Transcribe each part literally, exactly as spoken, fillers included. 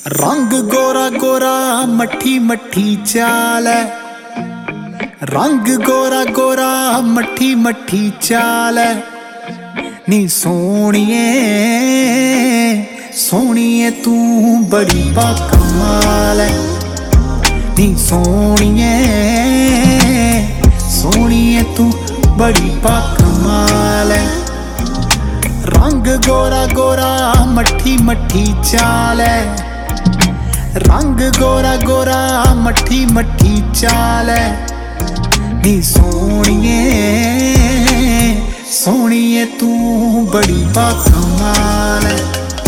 रंग गोरा गोरा मट्ठी मट्ठी चाल है, रंग गोरा गोरा मट्ठी मट्ठी चाल है। नी सोहणिए सोहणिए तू बड़ी बाकमाल है। नी सोहणिए सोहणिए तू बड़ी बाकमाल है। रंग गोरा गोरा मट्ठी मट्ठी चाल है, रंग गोरा गोरा मट्ठी मट्ठी चाल है। नी सोहणिए सोहणिए तू बड़ी बाकमाल है।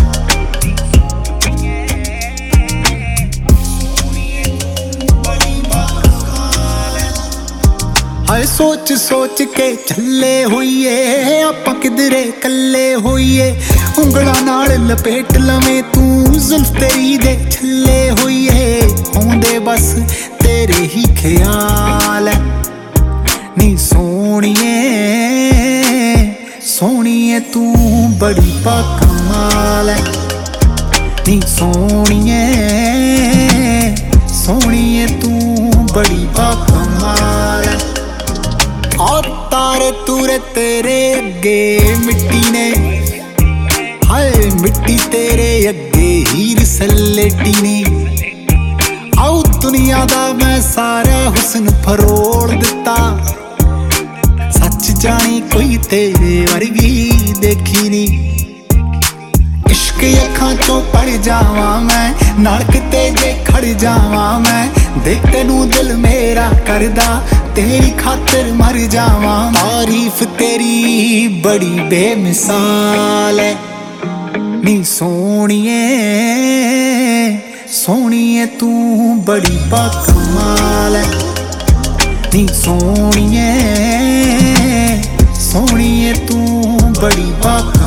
हाय सोच सोच के चले होइए आपां किधरे कल्ले होइए। उंगलां नाल लपेट लवें तू जुल्फ तेरी दे छल्ले होइए। आउंदे बस तेरे ही ख्याल है। नी सोहणिए सोहणिए तू बड़ी बाकमाल है। नी सोहणिए सोहणिए तू बड़ी बाकमाल है। और तारे तूरे तेरे अगे मिट्टी ने, हाय मिट्टी तेरे अगे हीर सलेटी ने। आओ दुनिया दा मैं सारा हुस्न फरोड़ दिता। सच जानी कोई तेरे वर्गी देखी नी। इश्क अखां चों पड़ जावां मैं, नाल किते जे खड़ जावां मैं। देख तेनू दिल मेरा करदा तेरी खातिर मर जावां। तारीफ तेरी बड़ी बेमिसाल है। नी सोहणिए सोहणिए तू बड़ी बाकमाल है। नी सोहणिए सोहणिए तू बड़ी बाकमाल